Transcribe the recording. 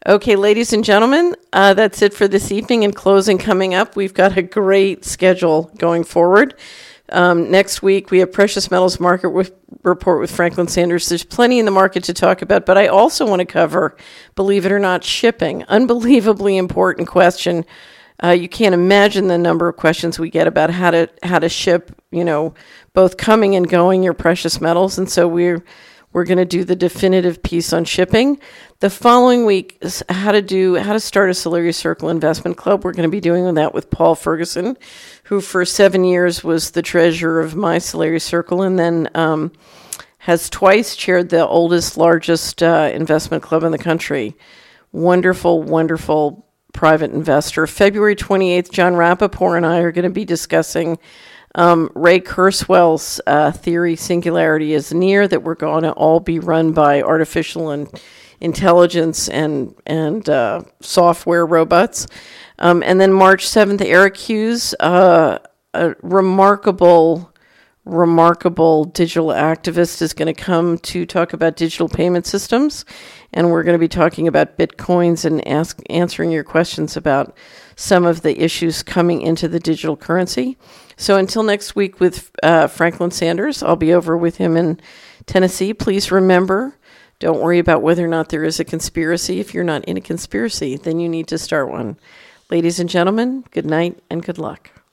Okay, ladies and gentlemen, that's it for this evening. In closing coming up, we've got a great schedule going forward. Next week, we have Precious Metals Market Report with Franklin Sanders. There's plenty in the market to talk about, but I also want to cover, believe it or not, shipping. Unbelievably important question. You can't imagine the number of questions we get about how to ship, both coming and going your precious metals. And so we're going to do the definitive piece on shipping. The following week is how to start a Solaria Circle Investment Club. We're going to be doing that with Paul Ferguson, who for 7 years was the treasurer of my Solaria Circle, and then has twice chaired the largest investment club in the country. Wonderful, wonderful private investor. February 28th, John Rappaport and I are going to be discussing Ray Kurzweil's theory, singularity is near, that we're going to all be run by artificial intelligence and software robots. And then March 7th, Eric Hughes, a remarkable digital activist, is going to come to talk about digital payment systems. And we're going to be talking about Bitcoins and answering your questions about some of the issues coming into the digital currency. So until next week with Franklin Sanders, I'll be over with him in Tennessee. Please remember, don't worry about whether or not there is a conspiracy. If you're not in a conspiracy, then you need to start one. Ladies and gentlemen, good night and good luck.